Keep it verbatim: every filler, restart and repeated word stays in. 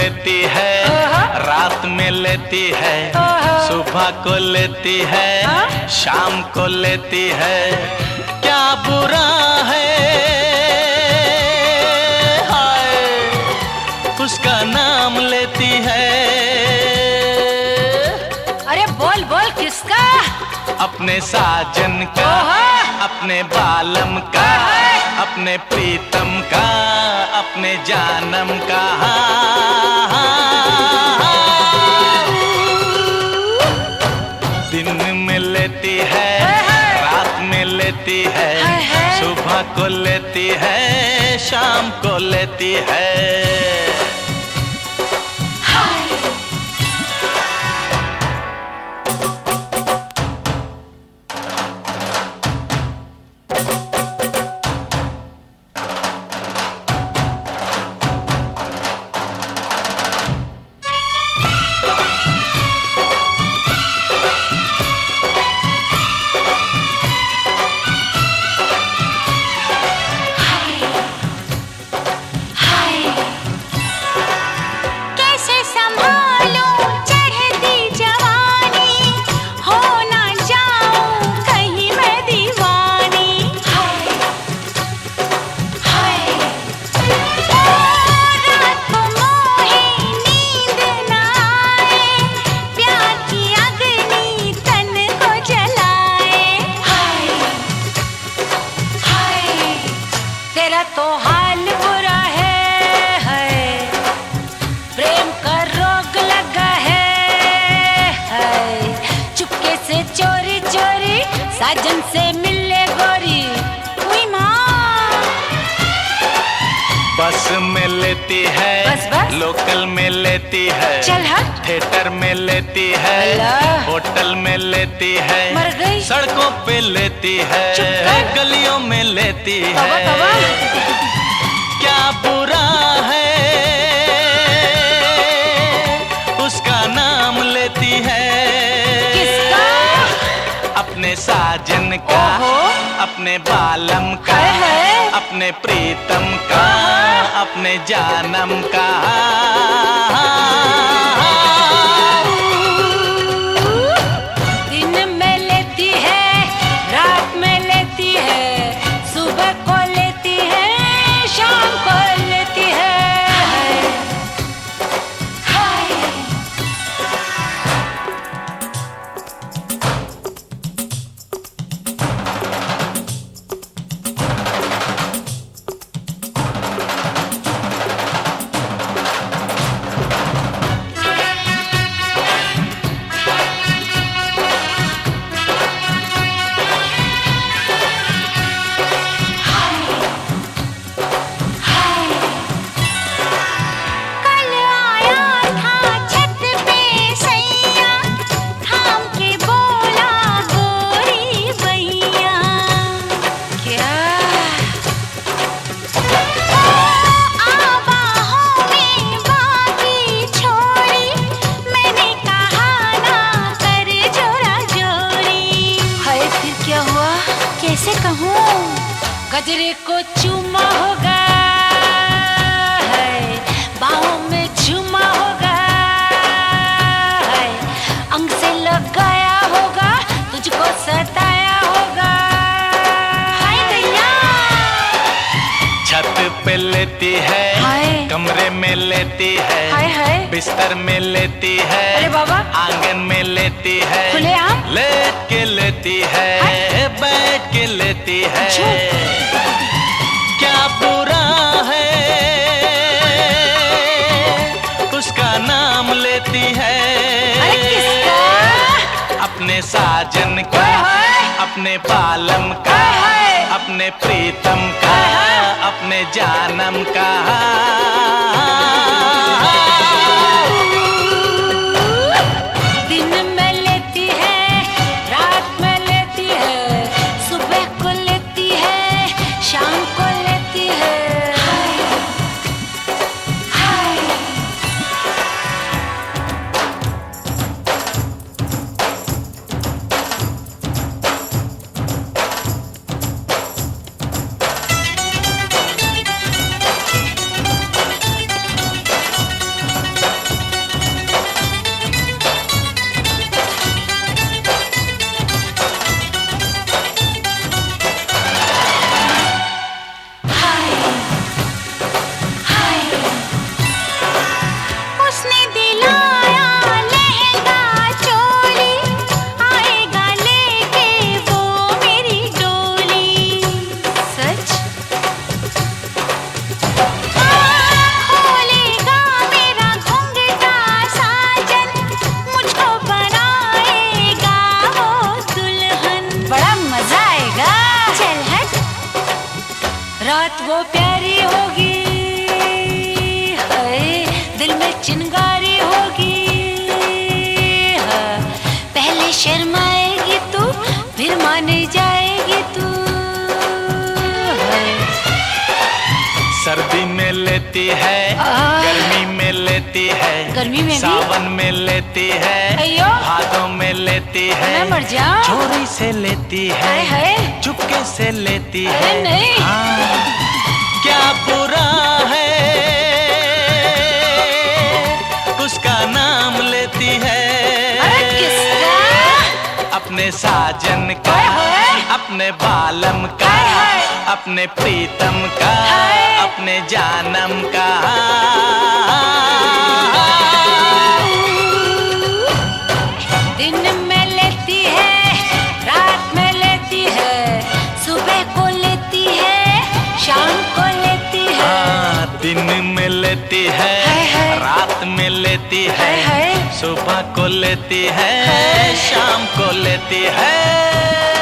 लेती है, रात में लेती है, सुबह को लेती है, शाम को लेती है। क्या बुरा है हाय उसका नाम लेती है। अरे बोल बोल किसका? अपने साजन का, अपने बालम का, अपने प्रीतम का, अपने जानम का। दिन में लेती है, रात में लेती है, सुबह को लेती है, शाम को लेती है। तेरा तो हाल बुरा है, है प्रेम का रोग लगा है, है चुपके से चोरी चोरी साजन से मिले गोरी। हुई माँ बस में लेती है, बस बस लोकल में लेती है, चल हट थिएटर में लेती है, होटल में लेती है, मर गई सड़कों पे लेती है, गलियों में लेती है। तवा, तवा। क्या बुरा है उसका नाम लेती है। किसका? अपने साजन का, अपने बालम का, अपने प्रीतम का, अपने जानम का। दिन में लेती है, रात में लेती है, सुबह को लेती है, शाम को लेती है। कैसे कहूँ गजरे को चूमा होगा, है बाहों में झूमा होगा, है अंग से लगाया होगा, तुझको सताया होगा। हाय दैया छत पे लेती है, कमरे में लेती है, हाय हाय बिस्तर में लेती है, अरे बाबा आंगन में लेती है, खुलेआम लेट के लेती है, बैठ के लेती है। क्या बुरा है उसका नाम लेती है। अरे किसका? अपने साजन का, अपने बालम का, अपने प्रीतम का, अपने जानम का। दिन में लेती है, रात में लेती है, सुबह को लेती है, शाम को लेती है। बात वो प्यारी होगी, हाय दिल में चिंगारी होगी। हाँ, पहले शर्माएगी तू, फिर मान जाएगी तू। सर्दी में लेती है, गर्मी में लेती है, गर्मी में भी? सावन में लेती है, अयो भादों में लेती है, मैं मर जाऊं। चोरी से लेती है, हाय हाय। चुपके से लेती अरे है। नहीं। हाँ, क्या बुरा है उसका नाम लेती है। अरे किसका? अपने साजन का, हाय हाय। अपने बालम का, हाय हाय। अपने प्रीतम का, हाय। अपने जानम का। दिन में लेती है, रात में लेती है, सुबह को लेती है, शाम को लेती है। हाँ, दिन में लेती है, हाय हाय। रात में लेती है, हाय हाय। सुबह को लेती है, हाय। शाम को लेती है।